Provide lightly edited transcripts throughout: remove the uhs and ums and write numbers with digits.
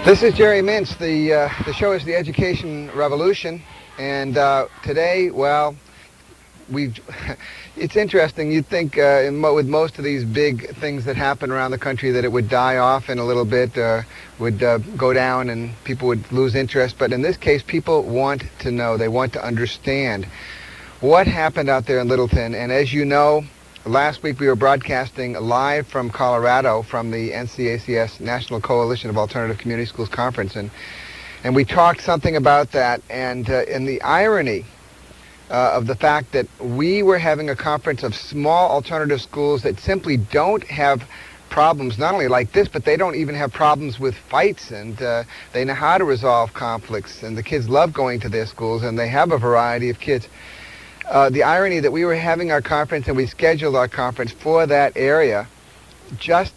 This is Jerry Mintz. The show is The Education Revolution, and today, well, we've. It's interesting. You'd think with most of these big things that happen around the country that it would die off in a little bit, would go down, and people would lose interest. But in this case, people want to know. They want to understand what happened out there in Littleton. And as you know, last week we were broadcasting live from Colorado from the NCACS National Coalition of Alternative Community Schools Conference, and we talked something about that, and the irony of the fact that we were having a conference of small alternative schools that simply don't have problems, not only like this, but they don't even have problems with fights, and they know how to resolve conflicts, and the kids love going to their schools, and they have a variety of kids. The irony that we were having our conference and we scheduled our conference for that area just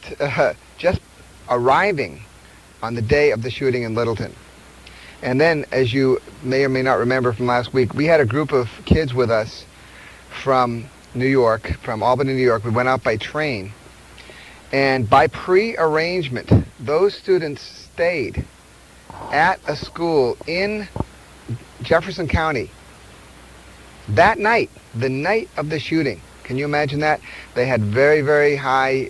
arriving on the day of the shooting in Littleton. And then, as you may or may not remember from last week, we had a group of kids with us from New York, from Albany, New York. We went out by train. And by pre-arrangement, those students stayed at a school in Jefferson County that night, the night of the shooting. Can you imagine that? They had very, very high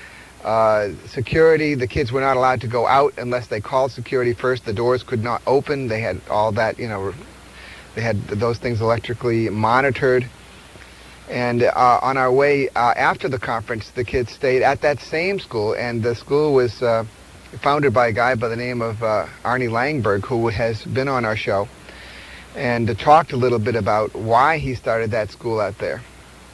security. The kids were not allowed to go out unless they called security first. The doors could not open. They had all that, they had those things electrically monitored. And on our way after the conference, the kids stayed at that same school, and the school was founded by a guy by the name of Arnie Langberg, who has been on our show, and talked a little bit about why he started that school out there.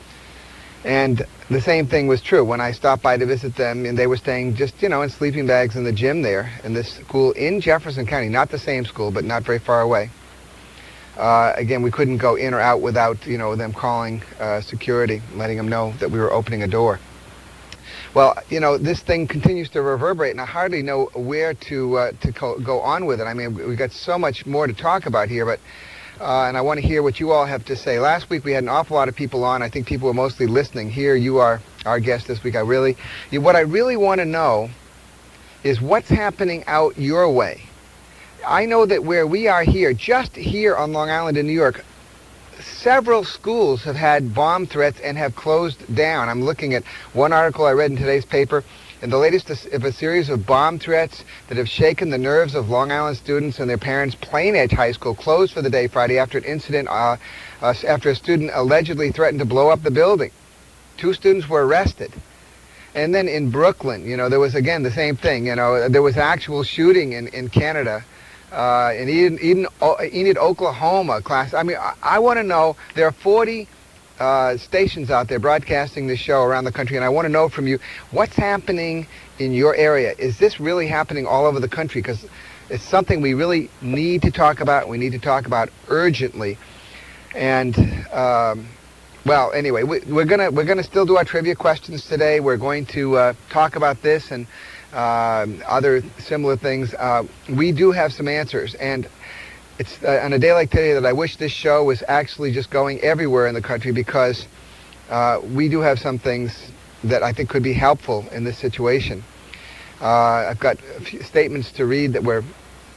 And the same thing was true when I stopped by to visit them, and they were staying just, in sleeping bags in the gym there in this school in Jefferson County, not the same school, but not very far away. Again, we couldn't go in or out without, them calling security, letting them know that we were opening a door. Well, this thing continues to reverberate, and I hardly know where to go on with it. I mean, we've got so much more to talk about here, but and I want to hear what you all have to say. Last week we had an awful lot of people on. I think people were mostly listening. Here you are, our guest this week. What I really want to know is what's happening out your way. I know that where we are here, just here on Long Island in New York, several schools have had bomb threats and have closed down. I'm looking at one article I read in today's paper, and the latest of a series of bomb threats that have shaken the nerves of Long Island students and their parents. Plain Edge High School closed for the day Friday after an incident, after a student allegedly threatened to blow up the building. 2 students were arrested. And then in Brooklyn, there was again the same thing. There was actual shooting in Canada. In Enid, Oklahoma, class. I mean, I want to know, there are 40 stations out there broadcasting this show around the country, and I want to know from you, what's happening in your area? Is this really happening all over the country? Because it's something we really need to talk about. We need to talk about urgently. And well, anyway, we're gonna still do our trivia questions today. We're going to talk about this and other similar things. We do have some answers, and it's on a day like today that I wish this show was actually just going everywhere in the country, because we do have some things that I think could be helpful in this situation. I've got a few statements to read that were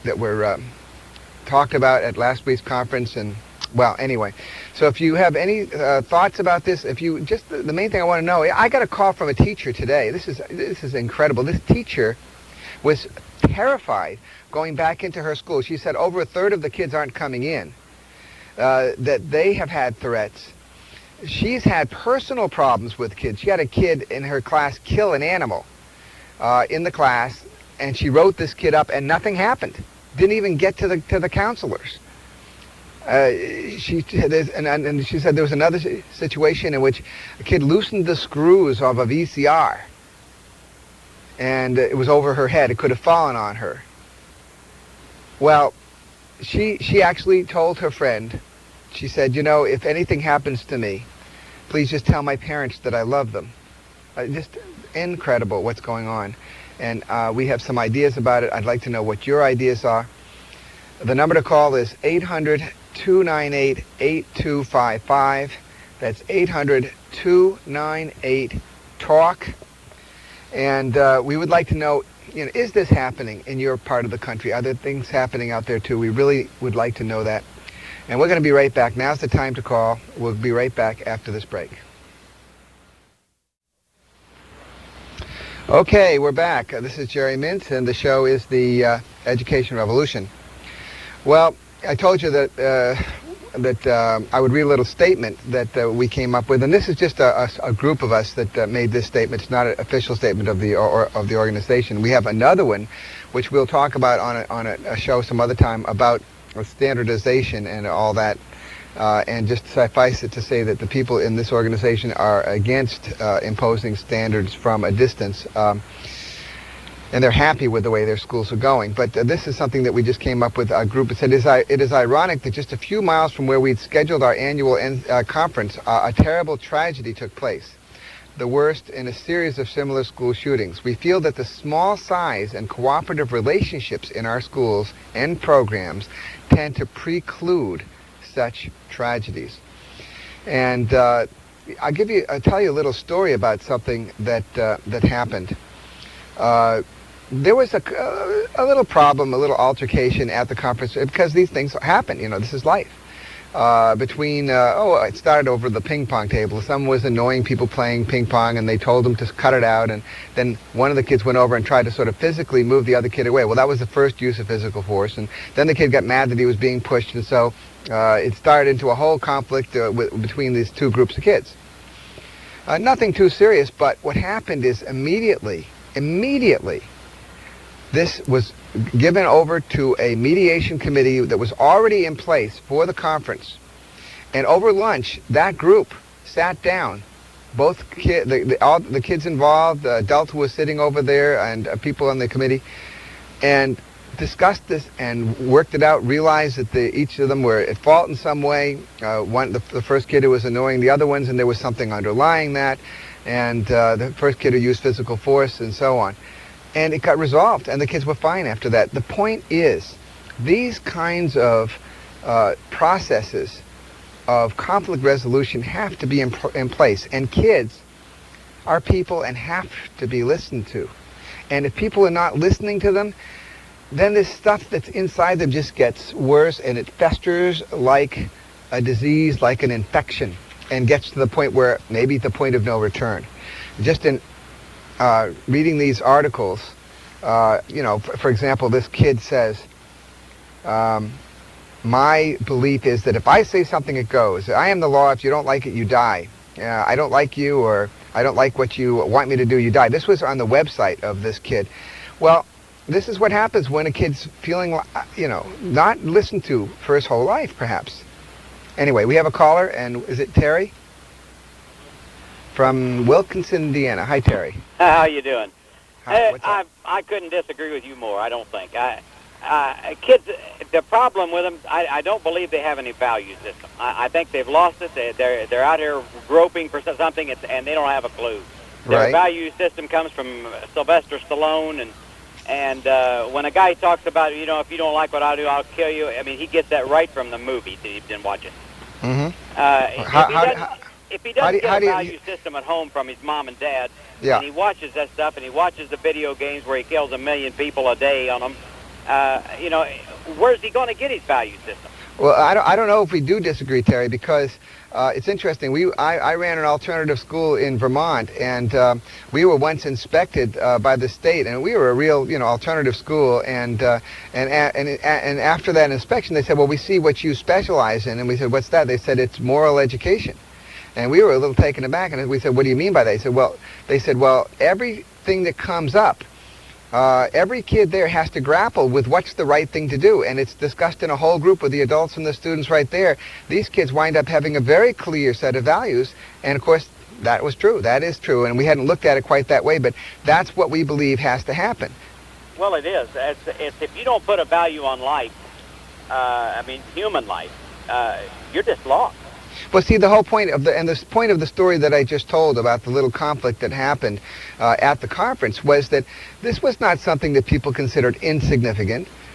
talked about at last week's conference, and well, anyway. So if you have any thoughts about this, the main thing I want to know, I got a call from a teacher today. This is incredible. This teacher was terrified going back into her school. She said over a third of the kids aren't coming in, that they have had threats. She's had personal problems with kids. She had a kid in her class kill an animal in the class, and she wrote this kid up, and nothing happened. Didn't even get to the counselors. She said there was another situation in which a kid loosened the screws of a VCR, and it was over her head. It could have fallen on her. Well, she actually told her friend, she said, if anything happens to me, please just tell my parents that I love them. Just incredible what's going on. And we have some ideas about it. I'd like to know what your ideas are. The number to call is 800-298-8255. That's 800-298-TALK. And we would like to know, is this happening in your part of the country? Are there things happening out there too? We really would like to know that. And we're going to be right back. Now's the time to call. We'll be right back after this break. Okay, we're back. This is Jerry Mintz, and the show is the Education Revolution. Well, I told you that I would read a little statement that we came up with, and this is just a group of us that made this statement. It's not an official statement of the organization. We have another one, which we'll talk about on a show some other time, about standardization and all that. And just suffice it to say that the people in this organization are against imposing standards from a distance, and they're happy with the way their schools are going. But this is something that we just came up with, a group. It said, it is ironic that just a few miles from where we'd scheduled our annual conference, a terrible tragedy took place, the worst in a series of similar school shootings. We feel that the small size and cooperative relationships in our schools and programs tend to preclude such tragedies. And I'll tell you a little story about something that happened. There was a little problem, a little altercation at the conference, because these things happen. This is life. It started over the ping pong table. Someone was annoying people playing ping pong, and they told them to cut it out, and then one of the kids went over and tried to sort of physically move the other kid away. Well, that was the first use of physical force, and then the kid got mad that he was being pushed, and so it started into a whole conflict between these two groups of kids. Nothing too serious, but what happened is immediately, this was given over to a mediation committee that was already in place for the conference. And over lunch, that group sat down, both all the kids involved, the adult who was sitting over there, and people on the committee, and discussed this and worked it out, realized that each of them were at fault in some way. The first kid who was annoying the other ones, and there was something underlying that, and the first kid who used physical force, and so on. And it got resolved, and the kids were fine after that. The point is, these kinds of processes of conflict resolution have to be in place, and kids are people and have to be listened to. And if people are not listening to them, then this stuff that's inside them just gets worse, and it festers like a disease, like an infection, and gets to the point where maybe the point of no return. Just in reading these articles, for example, this kid says, my belief is that if I say something, it goes. I am the law. If you don't like it, you die. I don't like you, or I don't like what you want me to do, you die. This was on the website of this kid. Well, this is what happens when a kid's feeling, not listened to for his whole life, perhaps. Anyway, we have a caller, and is it Terry? From Wilkinson, Indiana. Hi, Terry. How you doing? Hi, what's up? I couldn't disagree with you more, I don't think. Kids, the problem with them, I don't believe they have any value system. I think they've lost it. They're out here groping for something, and they don't have a clue. Their Right. value system comes from Sylvester Stallone, and when a guy talks about, if you don't like what I do, I'll kill you. I mean, he gets that right from the movie that he's been watching. Mm-hmm. If he doesn't get a value system at home from his mom and dad, Yeah. and he watches that stuff, and he watches the video games where he kills 1 million people a day on them, where's he going to get his value system? Well, I don't know if we do disagree, Terry, because it's interesting. I ran an alternative school in Vermont, and we were once inspected by the state, and we were a real, alternative school. And after that inspection, they said, "Well, we see what you specialize in," and we said, "What's that?" They said, "It's moral education." And we were a little taken aback, and we said, "What do you mean by that?" They said, well, everything that comes up, every kid there has to grapple with what's the right thing to do, and it's discussed in a whole group with the adults and the students right there. These kids wind up having a very clear set of values, and of course, that was true. That is true, and we hadn't looked at it quite that way, but that's what we believe has to happen. Well, it is. It's if you don't put a value on life, human life, you're just lost. Well, see, the whole point of the story that I just told about the little conflict that happened at the conference was that this was not something that people considered insignificant.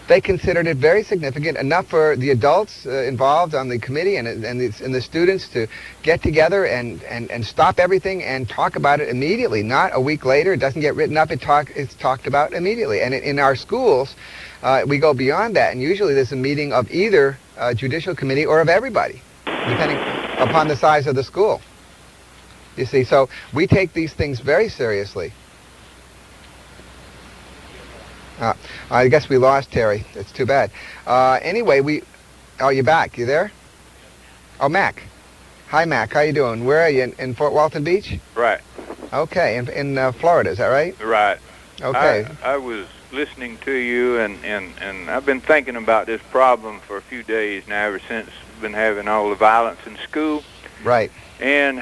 They considered it very significant, enough for the adults involved on the committee and the students to get together and stop everything and talk about it immediately, not a week later. It doesn't get written up. It's talked about immediately. And in our schools, we go beyond that, and usually there's a meeting of either judicial committee or of everybody, depending upon the size of the school. You see, so we take these things very seriously. I guess we lost Terry. It's too bad. Anyway, oh, you're back. You there? Oh, Mac. Hi, Mac. How you doing? Where are you? In Fort Walton Beach? Right. Okay. In Florida, is that right? Right. Okay. I was listening to you, and I've been thinking about this problem for a few days now, ever since we've been having all the violence in school. Right. And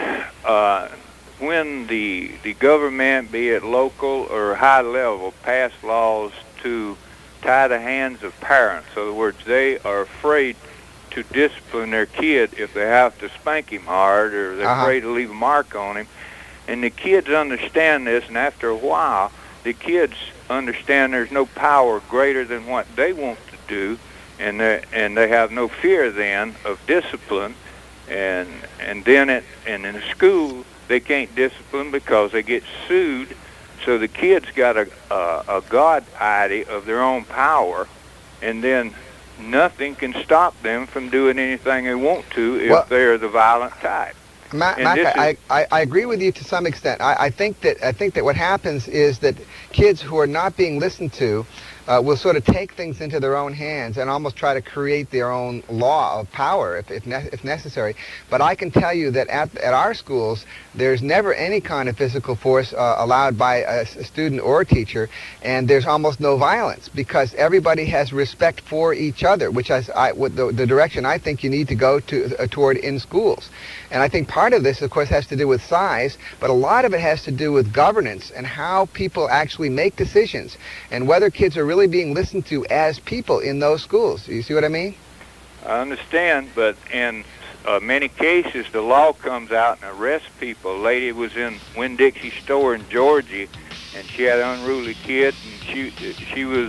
when the government, be it local or high level, pass laws to tie the hands of parents, in other words, they are afraid to discipline their kid if they have to spank him hard, or they're afraid to leave a mark on him. And the kids understand this, and after a while, the kids understand there's no power greater than what they want to do, and they have no fear then of discipline. And then in a school, they can't discipline because they get sued. So the kids got a God idea of their own power, and then nothing can stop them from doing anything they want to if they're the violent type. Mac, I agree with you to some extent. I think that what happens is that kids who are not being listened to will sort of take things into their own hands and almost try to create their own law of power if necessary. But I can tell you that at our schools, there's never any kind of physical force allowed by a student or a teacher, and there's almost no violence because everybody has respect for each other, which is the direction I think you need to go toward in schools. And I think part of this, of course, has to do with size, but a lot of it has to do with governance and how people actually make decisions and whether kids are really being listened to as people in those schools. You see what I mean? I understand, but in many cases, the law comes out and arrests people. A lady was in Winn-Dixie store in Georgia, and she had an unruly kid, and she was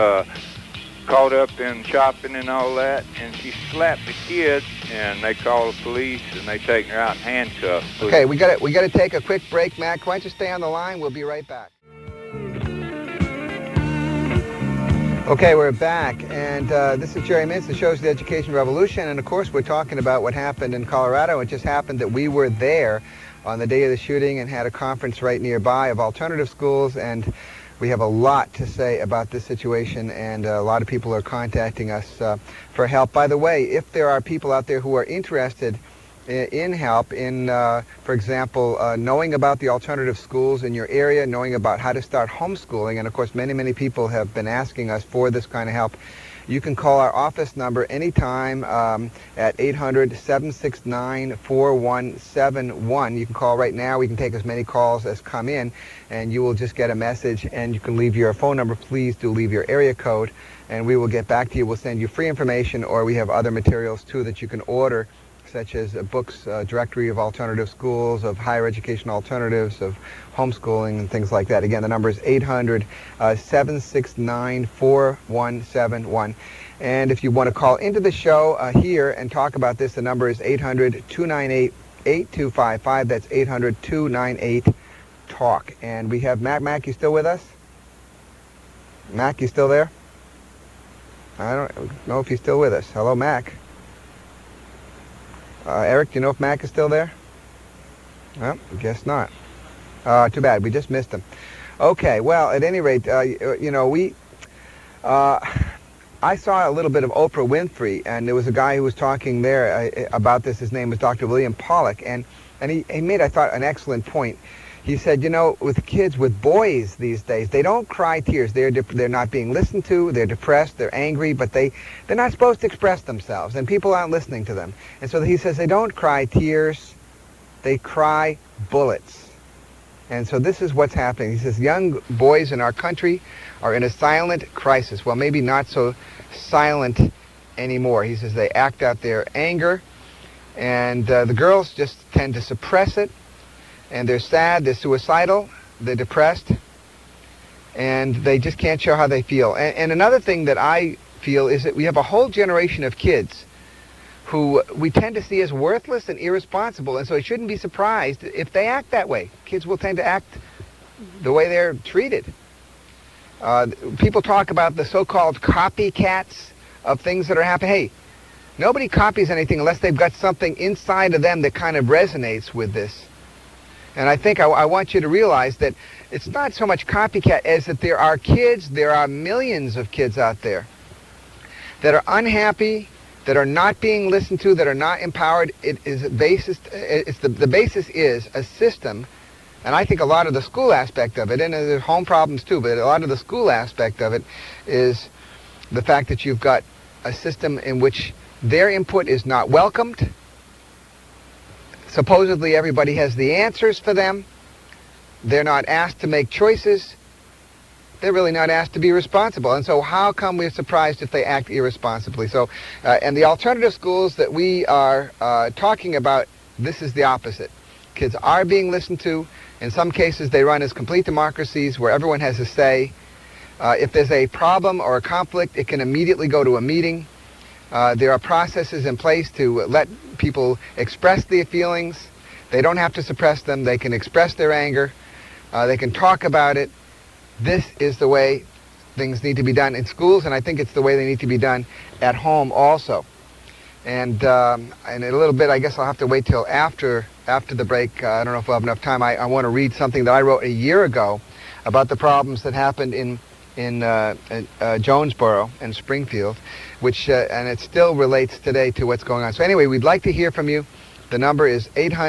caught up in shopping and all that, and she slapped the kid, and they called the police, and they taken her out in handcuffs. Okay, we got to take a quick break, Mac. Why don't you stay on the line? We'll be right back. Okay, we're back, and this is Jerry Mintz. The show's The Education Revolution, and of course we're talking about what happened in Colorado. It just happened that we were there on the day of the shooting and had a conference right nearby of alternative schools, and we have a lot to say about this situation, and a lot of people are contacting us for help. By the way, if there are people out there who are interested in help, in, for example, knowing about the alternative schools in your area, knowing about how to start homeschooling, and of course many people have been asking us for this kind of help, you can call our office number anytime at 800-769-4171. You can call right now. We can take as many calls as come in, and you will just get a message, and you can leave your phone number. Please do leave your area code, and we will get back to you. We'll send you free information, or we have other materials too that you can order, such as books, directory of alternative schools, of higher education alternatives, of homeschooling, and things like that. Again, the number is 800-769-4171. And if you want to call into the show here and talk about this, the number is 800-298-8255. That's 800-298-TALK. And we have Mac. Mac, you still with us? Mac, you still there? I don't know if he's still with us. Hello, Mac. Eric, do you know if Mac is still there? Well, I guess not. Too bad. We just missed him. Okay, well, at any rate, you know, I saw a little bit of Oprah Winfrey, and there was a guy who was talking there about this. His name was Dr. William Pollack, and he made, I thought, an excellent point. He said, you know, with kids, with boys these days, they don't cry tears. They're not being listened to. They're depressed. They're angry, but they're not supposed to express themselves, and people aren't listening to them. And so he says they don't cry tears. They cry bullets. And so this is what's happening. He says young boys in our country are in a silent crisis. Well, maybe not so silent anymore. He says they act out their anger, and the girls just tend to suppress it. And they're sad, they're suicidal, they're depressed, and they just can't show how they feel. And another thing that I feel is that we have a whole generation of kids who we tend to see as worthless and irresponsible, and so it shouldn't be surprised if they act that way. Kids will tend to act the way they're treated. People talk about the so-called copycats of things that are happening. Hey, nobody copies anything unless they've got something inside of them that kind of resonates with this. And I think I want you to realize that it's not so much copycat as that there are kids, there are millions of kids out there that are unhappy, that are not being listened to, that are not empowered. It is the basis is a system, and I think a lot of the school aspect of it, and there's home problems too, but a lot of the school aspect of it is the fact that you've got a system in which their input is not welcomed. Supposedly everybody has the answers for them. They're not asked to make choices. They're really not asked to be responsible. And so how come we're surprised if they act irresponsibly? So, and the alternative schools that we are talking about, this is the opposite. Kids are being listened to. In some cases, they run as complete democracies where everyone has a say. If there's a problem or a conflict, it can immediately go to a meeting. There are processes in place to let people express their feelings. They don't have to suppress them. They can express their anger. They can talk about it. This is the way things need to be done in schools, and I think it's the way they need to be done at home also. And in a little bit, I guess I'll have to wait till after the break. I don't know if we'll have enough time. I want to read something that I wrote a year ago about the problems that happened in Jonesboro and Springfield, which and it still relates today to what's going on. So anyway, we'd like to hear from you. The number is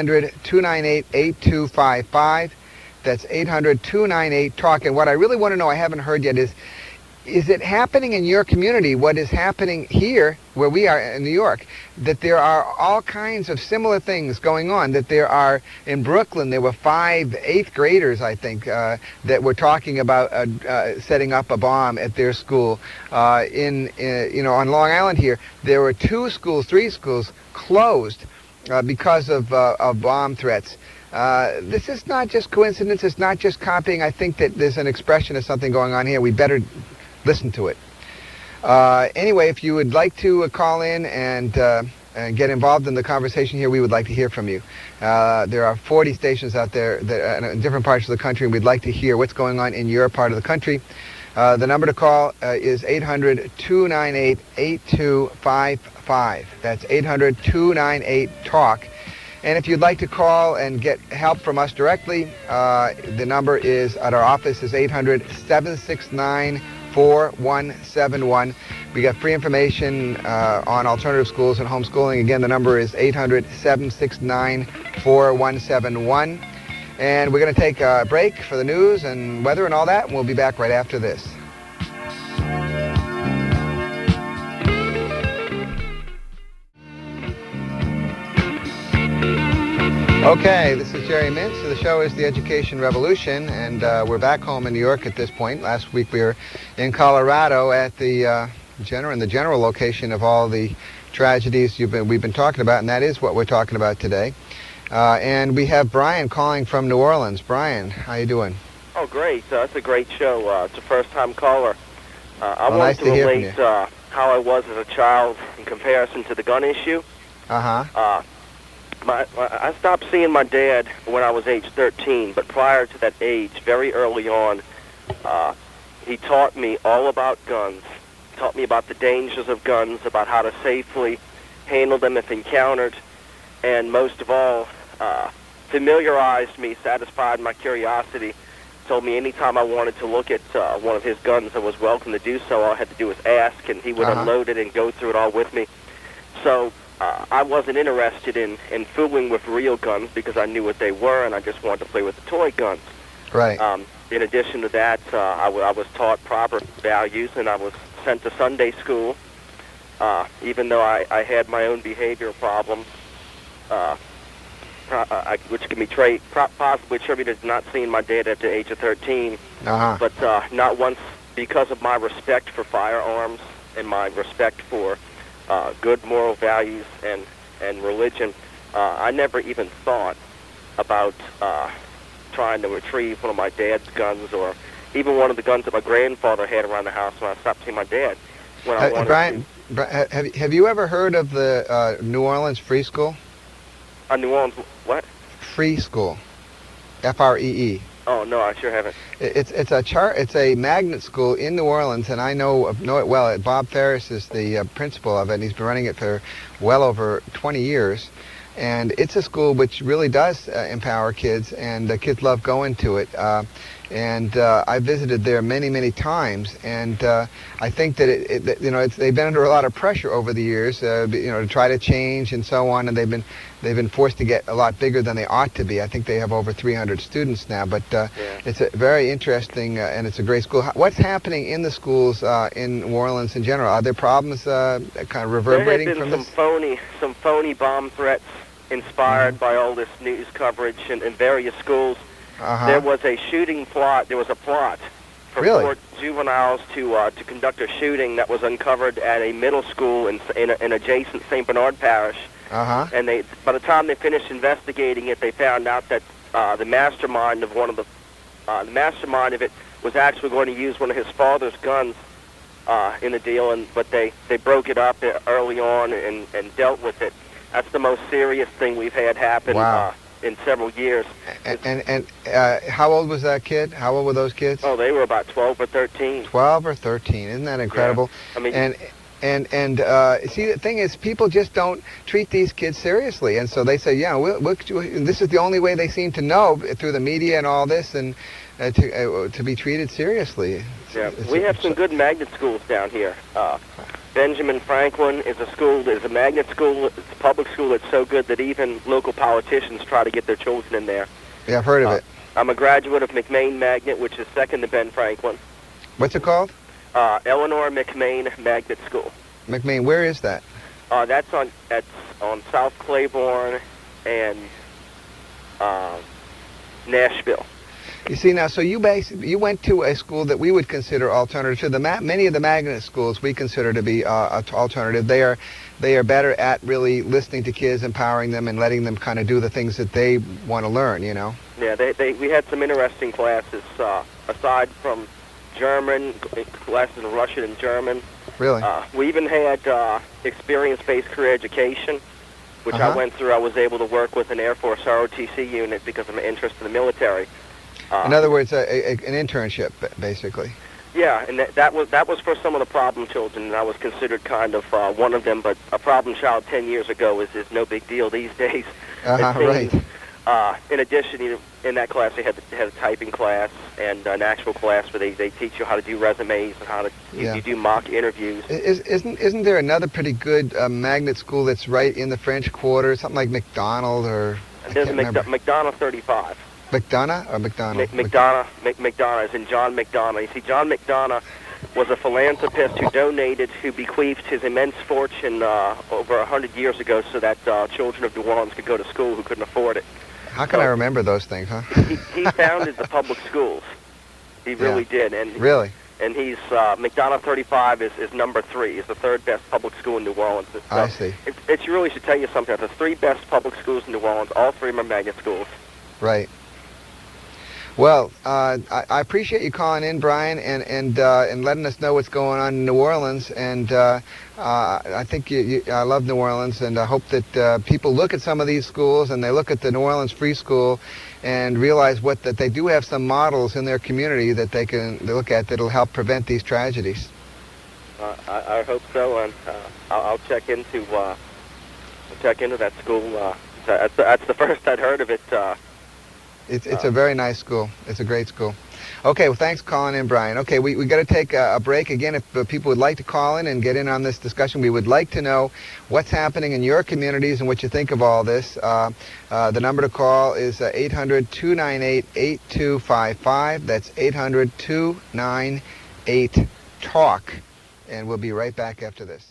800-298-8255. That's 800-298-TALK. And what I really want to know, I haven't heard yet, is it happening in your community, what is happening here, where we are in New York, that there are all kinds of similar things going on, that there are, in Brooklyn, there were 5 8th graders, I think, that were talking about setting up a bomb at their school. On Long Island here, there were 3 schools closed because of bomb threats. This is not just coincidence, it's not just copying. I think that there's an expression of something going on here. We better listen to it. Anyway, if you would like to call in and get involved in the conversation here, we would like to hear from you. There are 40 stations out there that in different parts of the country, and we'd like to hear what's going on in your part of the country. The number to call is 800-298-8255. That's 800-298-TALK. And if you'd like to call and get help from us directly, the number is at our office is 800-769-4171. We got free information on alternative schools and homeschooling. Again, the number is 800-769-4171. And we're going to take a break for the news and weather and all that, and we'll be back right after this. Okay, this is Jerry Mintz. So the show is The Education Revolution, and we're back home in New York at this point. Last week we were in Colorado at the general location of all the tragedies we've been talking about, and that is what we're talking about today. And we have Brian calling from New Orleans. Brian, how you doing? Oh, great. It's a great show. It's a first-time caller. I wanted nice to to hear relate from how I was as a child in comparison to the gun issue. Uh-huh. I stopped seeing my dad when I was age 13, but prior to that age, very early on, he taught me all about guns, taught me about the dangers of guns, about how to safely handle them if encountered, and most of all, familiarized me, satisfied my curiosity, told me anytime I wanted to look at one of his guns, I was welcome to do so. All I had to do was ask, and he would unload it and go through it all with me. So I wasn't interested in fooling with real guns because I knew what they were, and I just wanted to play with the toy guns. Right. In addition to that, I was taught proper values, and I was sent to Sunday school, even though I had my own behavioral problems, which can be possibly attributed to not seeing my dad at the age of 13. But not once, because of my respect for firearms and my respect for good moral values and religion, I never even thought about trying to retrieve one of my dad's guns or even one of the guns that my grandfather had around the house when I stopped seeing my dad. when I wanted Have you ever heard of the New Orleans Free School? New Orleans, what? Free School, Free. Oh no, I sure haven't. It's a magnet school in New Orleans, and I know it well. Bob Ferris is the principal of it, and he's been running it for well over 20 years. And it's a school which really does empower kids, and the kids love going to it. I visited there many, many times, and I think that they've been under a lot of pressure over the years, to try to change and so on, and they've been forced to get a lot bigger than they ought to be. I think they have over 300 students now, but it's a very interesting and it's a great school. What's happening in the schools in New Orleans in general? Are there problems kind of reverberating from this? There have been some phony bomb threats inspired by all this news coverage in various schools. There was a plot for Really? 4 juveniles to conduct a shooting that was uncovered at a middle school in adjacent St. Bernard Parish. And by the time they finished investigating it, they found out that the mastermind of it was actually going to use one of his father's guns in the deal, but they broke it up early on and dealt with it. That's the most serious thing we've had happen in several years. And how old was that kid? How old were those kids? Oh, they were about 12 or 13. 12 or 13. Isn't that incredible? Yeah. I mean, and see, the thing is, people just don't treat these kids seriously, and so they say, this is the only way they seem to know through the media and all this, and to be treated seriously. We have some good magnet schools down here. Benjamin Franklin is a magnet school. It's a public school that's so good that even local politicians try to get their children in there. Yeah, I've heard of it. I'm a graduate of McMain Magnet, which is second to Ben Franklin. What's it called? Eleanor McMain Magnet School. McMain, where is that? That's on South Claiborne and Nashville. You see now, so you went to a school that we would consider alternative to many of the magnet schools we consider to be alternative. They are better at really listening to kids, empowering them, and letting them kind of do the things that they want to learn. Yeah, we had some interesting classes aside from German, classes in Russian and German. Really? We even had experience-based career education, which I went through. I was able to work with an Air Force ROTC unit because of my interest in the military. In other words, an internship, basically. Yeah, and that was for some of the problem children, and I was considered kind of one of them. But a problem child 10 years ago is no big deal these days. Right. In addition, in that class, they had a typing class and an actual class where they teach you how to do resumes and how to you do mock interviews. Isn't there another pretty good magnet school that's right in the French Quarter, something like McDonald or? There's McDonough 35. McDonough or McDonald? McDonough is in John McDonough. You see, John McDonough was a philanthropist who bequeathed his immense fortune over 100 years ago so that children of New Orleans could go to school who couldn't afford it. How can I remember those things, huh? He founded the public schools. He really did. Really? And he's McDonough 35 is number 3. He's the third best public school in New Orleans. I see. It really should tell you something. The 3 best public schools in New Orleans, all 3 of them are magnet schools. Right. Well, I appreciate you calling in, Brian, and letting us know what's going on in New Orleans. And I think I love New Orleans, and I hope that people look at some of these schools and they look at the New Orleans Free School and realize that they do have some models in their community that they can look at that'll help prevent these tragedies. I hope so, and I'll check into that school. That's the first I'd heard of it. It's a very nice school. It's a great school. Okay, well, thanks for calling in, Brian. Okay, we got to take a break. Again, if people would like to call in and get in on this discussion, we would like to know what's happening in your communities and what you think of all this. The number to call is 800-298-8255. That's 800-298-TALK. And we'll be right back after this.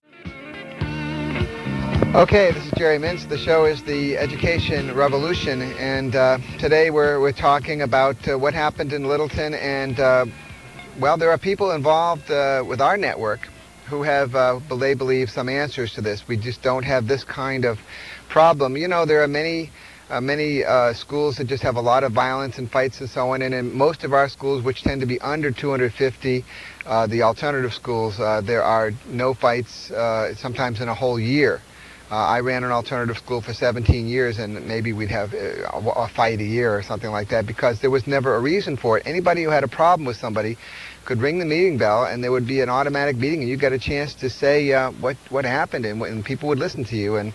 Okay, this is Jerry Mintz. The show is the Education Revolution, and today we're talking about what happened in Littleton, and well, there are people involved with our network who have, they believe, some answers to this. We just don't have this kind of problem. You know, there are many many schools that just have a lot of violence and fights and so on. And in most of our schools, which tend to be under 250, the alternative schools, there are no fights sometimes in a whole year. I ran an alternative school for 17 years, and maybe we'd have a fight a year or something like that, because there was never a reason for it. Anybody who had a problem with somebody could ring the meeting bell, and there would be an automatic meeting, and you got a chance to say what happened, and people would listen to you. And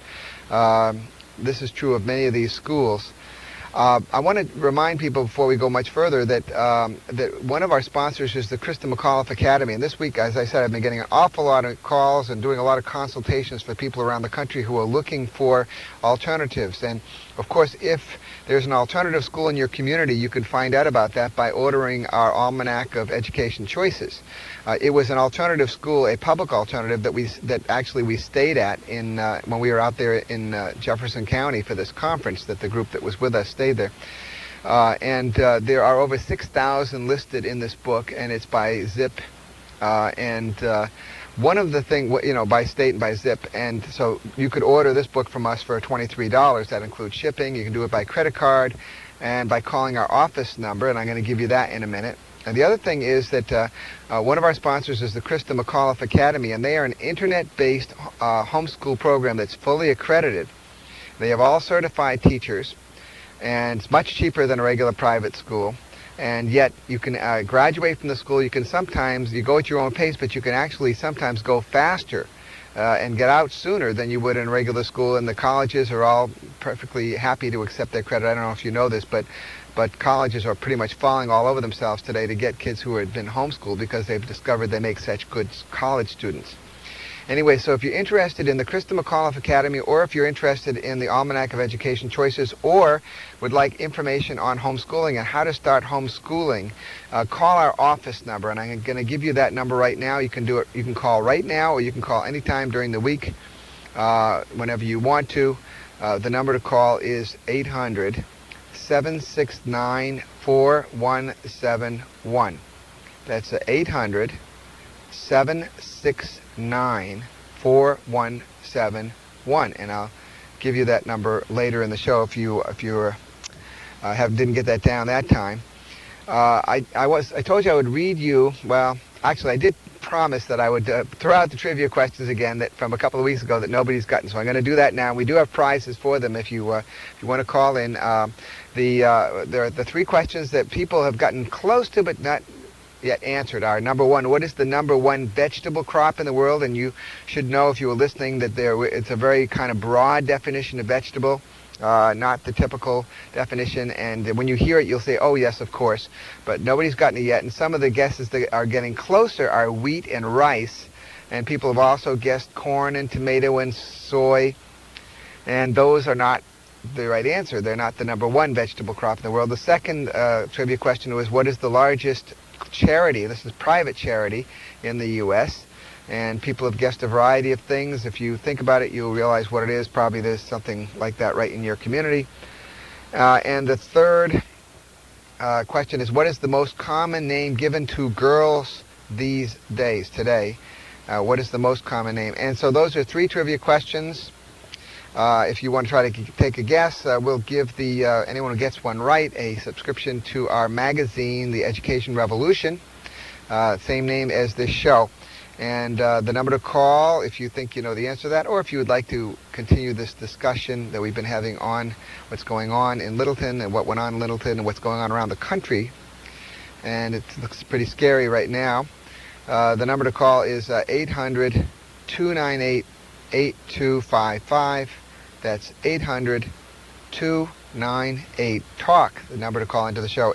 this is true of many of these schools. I want to remind people before we go much further that that one of our sponsors is the Christa McAuliffe Academy. And this week, as I said, I've been getting an awful lot of calls and doing a lot of consultations for people around the country who are looking for alternatives. And of course, if there's an alternative school in your community, you can find out about that by ordering our Almanac of Education Choices. It was an alternative school, a public alternative that actually we stayed at in when we were out there in Jefferson County for this conference. That the group that was with us stayed there, and there are over 6,000 listed in this book, and it's by zip, and one of the things, by state and by zip, and so you could order this book from us for $23. That includes shipping. You can do it by credit card and by calling our office number, and I'm going to give you that in a minute. And the other thing is that one of our sponsors is the Christa McAuliffe Academy, and they are an internet-based homeschool program that's fully accredited. They have all certified teachers, and it's much cheaper than a regular private school. And yet you can graduate from the school. You go at your own pace, but you can actually sometimes go faster and get out sooner than you would in a regular school. And the colleges are all perfectly happy to accept their credit. I don't know if you know this, but colleges are pretty much falling all over themselves today to get kids who have been homeschooled because they've discovered they make such good college students. Anyway, so if you're interested in the Christa McAuliffe Academy, or if you're interested in the Almanac of Education Choices, or would like information on homeschooling and how to start homeschooling, call our office number, and I'm going to give you that number right now. You can do it. You can call right now, or you can call anytime during the week, whenever you want to. The number to call is 800-769-4171. That's 800-769-4171, and I'll give you that number later in the show if you didn't get that down that time. I told you I would read you. Well, actually, I did promise that I would throw out the trivia questions again that from a couple of weeks ago that nobody's gotten. So I'm going to do that now. We do have prizes for them if you want to call in. There are the three questions that people have gotten close to but not yet answered are: number one, what is the number one vegetable crop in the world? And you should know, if you were listening, that it's a very kind of broad definition of vegetable, not the typical definition. And when you hear it, you'll say, oh yes, of course, but nobody's gotten it yet. And some of the guesses that are getting closer are wheat and rice, and people have also guessed corn and tomato and soy, and those are not the right answer. They're not the number one vegetable crop in the world. The second trivia question was, what is the largest charity? This is private charity in the U.S., and people have guessed a variety of things. If you think about it, you'll realize what it is. Probably there's something like that right in your community. And the third question is, what is the most common name given to girls these days, today? What is the most common name? And so those are three trivia questions. If you want to try to take a guess, we'll give anyone who gets one right a subscription to our magazine, The Education Revolution, same name as this show. And the number to call if you think you know the answer to that, or if you would like to continue this discussion that we've been having on what's going on in Littleton and what went on in Littleton and what's going on around the country. And it looks pretty scary right now. The number to call is 800-298-8255. That's 800-298-TALK, the number to call into the show,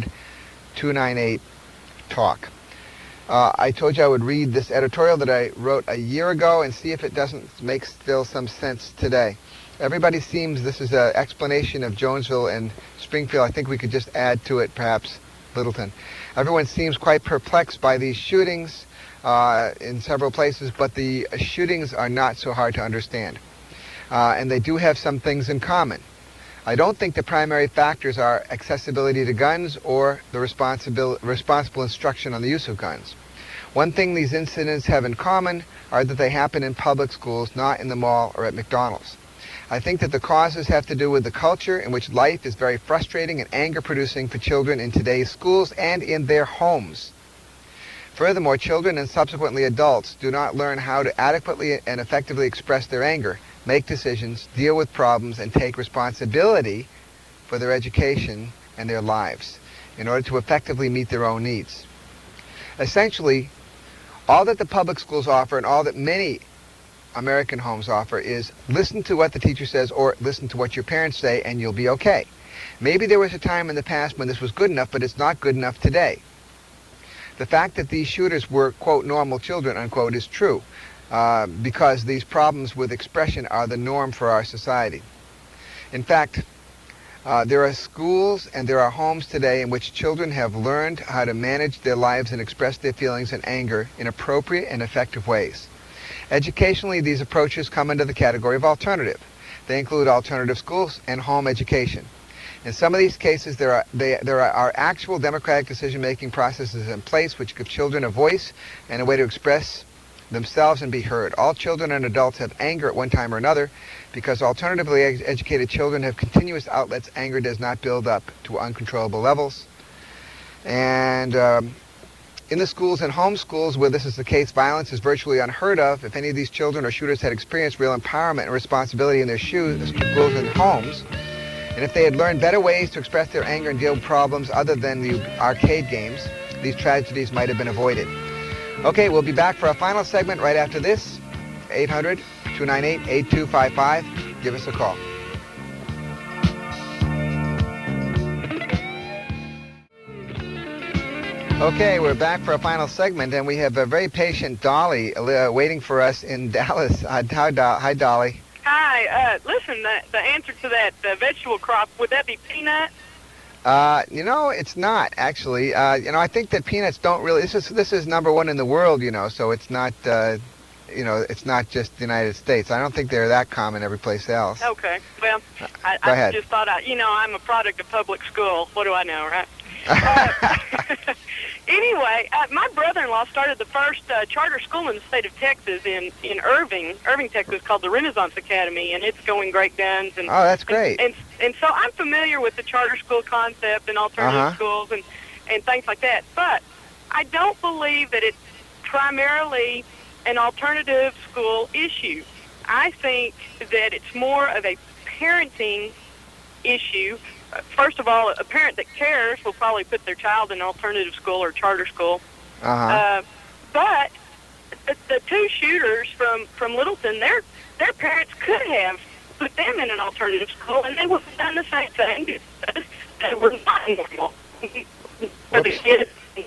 800-298-TALK. I told you I would read this editorial that I wrote a year ago and see if it doesn't make still some sense today. Everybody seems, this is an explanation of Jonesville and Springfield. I think we could just add to it perhaps Littleton. Everyone seems quite perplexed by these shootings in several places, but the shootings are not so hard to understand. And they do have some things in common. I don't think the primary factors are accessibility to guns or the responsible instruction on the use of guns. One thing these incidents have in common are that they happen in public schools, not in the mall or at McDonald's. I think that the causes have to do with the culture in which life is very frustrating and anger-producing for children in today's schools and in their homes. Furthermore, children and subsequently adults do not learn how to adequately and effectively express their anger, make decisions, deal with problems, and take responsibility for their education and their lives in order to effectively meet their own needs. Essentially, all that the public schools offer and all that many American homes offer is listen to what the teacher says or listen to what your parents say and you'll be okay. Maybe there was a time in the past when this was good enough, but it's not good enough today. The fact that these shooters were, quote, normal children, unquote, is true because these problems with expression are the norm for our society. In fact, there are schools and there are homes today in which children have learned how to manage their lives and express their feelings and anger in appropriate and effective ways. Educationally, these approaches come under the category of alternative. They include alternative schools and home education. In some of these cases, there are actual democratic decision-making processes in place which give children a voice and a way to express themselves and be heard. All children and adults have anger at one time or another. Because alternatively educated children have continuous outlets, anger does not build up to uncontrollable levels. And in the schools and home schools where this is the case, violence is virtually unheard of. If any of these children or shooters had experienced real empowerment and responsibility in their schools and homes, and if they had learned better ways to express their anger and deal with problems other than the arcade games, these tragedies might have been avoided. Okay, we'll be back for our final segment right after this. 800-298-8255. Give us a call. Okay, we're back for our final segment, and we have a very patient Dolly waiting for us in Dallas. Hi, Dolly. Hi. Listen, the answer to that vegetable crop, would that be peanut? It's not, actually. I think that peanuts don't really... This is number one in the world, so it's not... it's not just the United States. I don't think they're that common every place else. Okay. Well, I just thought, I'm a product of public school. What do I know, right? Anyway, my brother-in-law started the first charter school in the state of Texas in Irving, Texas, called the Renaissance Academy, and it's going great guns. And, oh, that's great. And so I'm familiar with the charter school concept and alternative schools and things like that. But I don't believe that it's primarily an alternative school issue. I think that it's more of a parenting issue. First of all, a parent that cares will probably put their child in alternative school or charter school. But the two shooters from Littleton, their parents could have put them in an alternative school, and they would have done the same thing because they were not normal. For the kids.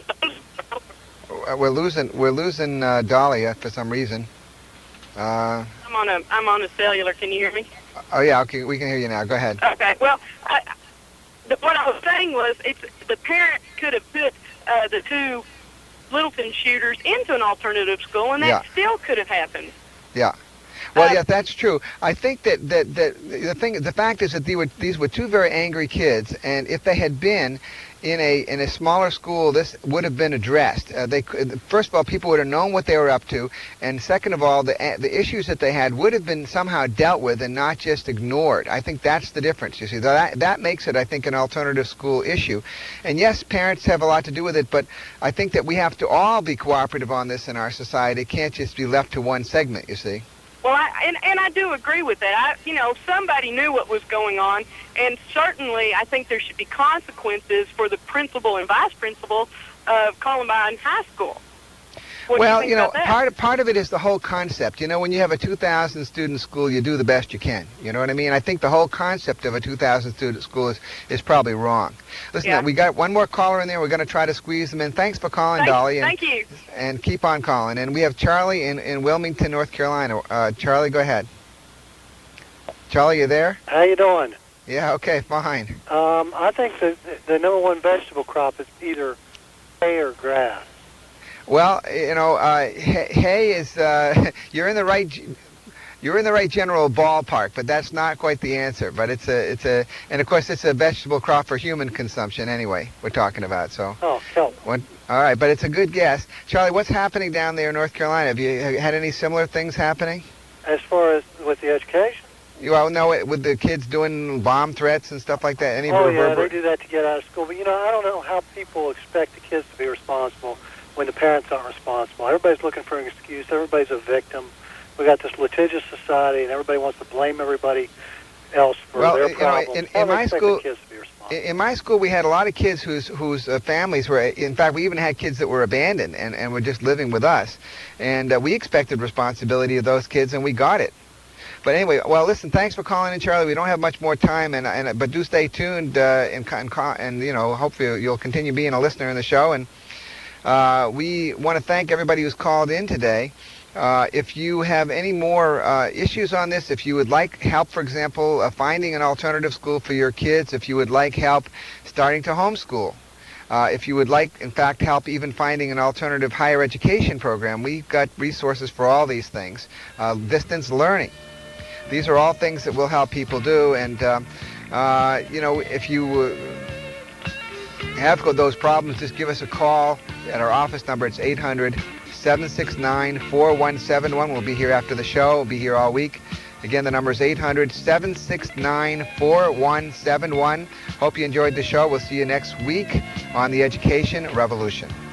We're losing Dolly for some reason. I'm on a cellular. Can you hear me? Oh yeah, okay, we can hear you now. Go ahead. Okay. Well, what I was saying was, the parents could have put the two Littleton shooters into an alternative school, and that still could have happened. Yeah. Well, yeah, that's true. I think that the fact is that these were two very angry kids, and if they had been in a smaller school, this would have been addressed. First of all, people would have known what they were up to, and second of all, the issues that they had would have been somehow dealt with and not just ignored. I think that's the difference. You see, that makes it, I think, an alternative school issue. And yes, parents have a lot to do with it, but I think that we have to all be cooperative on this in our society. It can't just be left to one segment. You see. Well, I do agree with that. Somebody knew what was going on, and certainly I think there should be consequences for the principal and vice principal of Columbine High School. Well, part of it is the whole concept. When you have a 2,000-student school, you do the best you can. You know what I mean? I think the whole concept of a 2,000-student school is probably wrong. Listen, we got one more caller in there. We're going to try to squeeze them in. Thanks for calling, Dolly. Thank you. And keep on calling. And we have Charlie in Wilmington, North Carolina. Charlie, go ahead. Charlie, you there? How you doing? Yeah, okay, fine. I think the number one vegetable crop is either hay or grass. Well, hay is you're in the right general ballpark, but that's not quite the answer. But and of course it's a vegetable crop for human consumption anyway. We're talking about so. Oh, kelp. All right, but it's a good guess, Charlie. What's happening down there in North Carolina? Have you had any similar things happening? As far as with the education? You all know it with the kids doing bomb threats and stuff like that. Any they do that to get out of school. But, I don't know how people expect the kids to be responsible when the parents aren't responsible. Everybody's looking for an excuse. Everybody's a victim. We got this litigious society, and everybody wants to blame everybody else for their problems. In my school, we had a lot of kids whose families were, in fact, we even had kids that were abandoned and were just living with us. And we expected responsibility of those kids, and we got it. But anyway, well, listen, thanks for calling in, Charlie. We don't have much more time, but do stay tuned, and hopefully you'll continue being a listener in the show. And we want to thank everybody who's called in today. If you have any more issues on this, if you would like help, for example, finding an alternative school for your kids, if you would like help starting to homeschool, if you would like, in fact, help even finding an alternative higher education program, we've got resources for all these things. Distance learning. These are all things that will help people do. And, if you have those problems, just give us a call at our office number. It's 800-769-4171. We'll be here after the show. We'll be here all week. Again, the number is 800-769-4171. Hope you enjoyed the show. We'll see you next week on The Education Revolution.